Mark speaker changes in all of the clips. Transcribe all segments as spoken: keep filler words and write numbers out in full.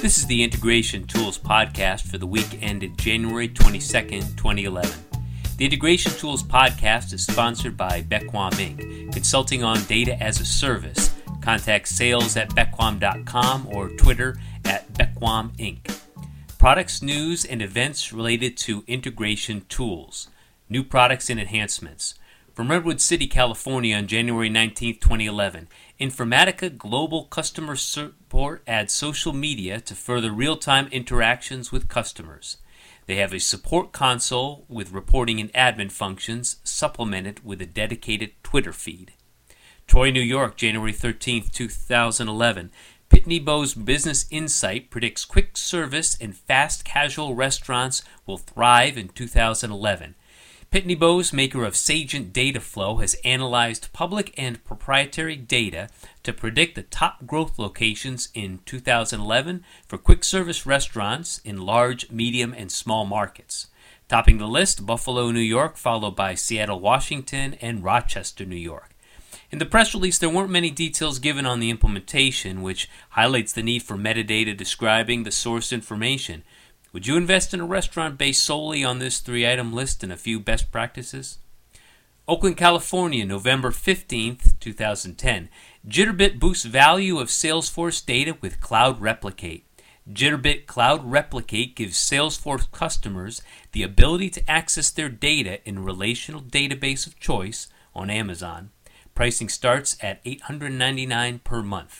Speaker 1: This is the Integration Tools Podcast for the week ended January twenty-second, twenty eleven. The Integration Tools Podcast is sponsored by Bequam Incorporated, consulting on data as a service. Contact sales at bequam dot com or Twitter at Bequam Incorporated. Products, news, and events related to integration tools. New products and enhancements. From Redwood City, California on January nineteenth, twenty eleven, Informatica Global Customer Support adds social media to further real-time interactions with customers. They have a support console with reporting and admin functions supplemented with a dedicated Twitter feed. Troy, New York, January thirteenth, twenty eleven. Pitney Bowes Business Insight predicts quick service and fast casual restaurants will thrive in two thousand eleven. Pitney Bowes, maker of Sagent Dataflow, has analyzed public and proprietary data to predict the top growth locations in two thousand eleven for quick-service restaurants in large, medium, and small markets. Topping the list, Buffalo, New York, followed by Seattle, Washington, and Rochester, New York. In the press release, there weren't many details given on the implementation, which highlights the need for metadata describing the source information. Would you invest in a restaurant based solely on this three-item list and a few best practices? Oakland, California, November fifteenth, twenty ten. Jitterbit boosts value of Salesforce data with Cloud Replicate. Jitterbit Cloud Replicate gives Salesforce customers the ability to access their data in a relational database of choice on Amazon. Pricing starts at eight hundred ninety-nine dollars per month.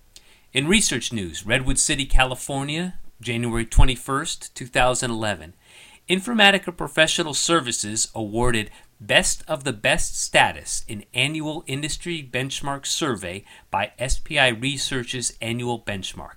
Speaker 1: In research news, Redwood City, California, January twenty-first, twenty eleven. Informatica Professional Services awarded Best of the Best status in Annual Industry Benchmark Survey by S P I Research's Annual Benchmark.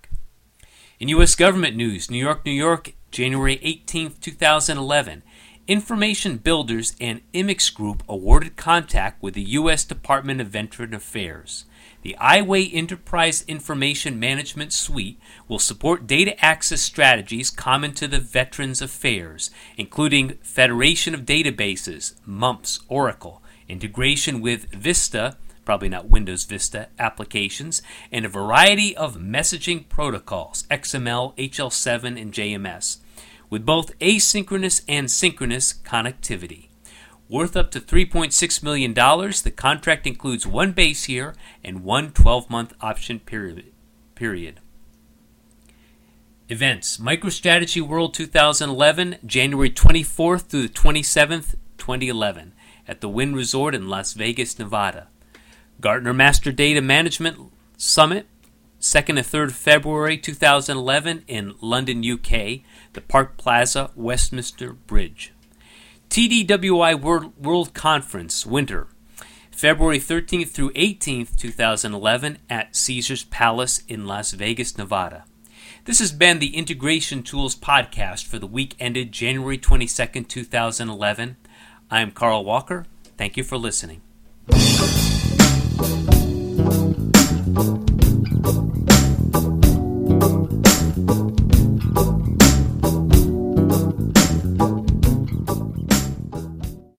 Speaker 1: In U S government news, New York, New York, January eighteenth, twenty eleven. Information Builders and Immix Group awarded contact with the U S Department of Veteran Affairs. The iWay Enterprise Information Management Suite will support data access strategies common to the Veterans Affairs, including federation of databases, mumps, Oracle, integration with Vista, probably not Windows Vista, applications, and a variety of messaging protocols, X M L, H L seven, and J M S, with both asynchronous and synchronous connectivity. Worth up to three point six million dollars, the contract includes one base year and one twelve-month option period. period. Events. MicroStrategy World twenty eleven, January twenty-fourth through the twenty-seventh, twenty eleven, at the Wynn Resort in Las Vegas, Nevada. Gartner Master Data Management Summit, second and third February twenty eleven in London, U K, the Park Plaza Westminster Bridge. T D W I World, World Conference, Winter, February thirteenth through eighteenth, twenty eleven at Caesars Palace in Las Vegas, Nevada. This has been the Integration Tools Podcast for the week ended January twenty-second, twenty eleven. I am Carl Walker. Thank you for listening.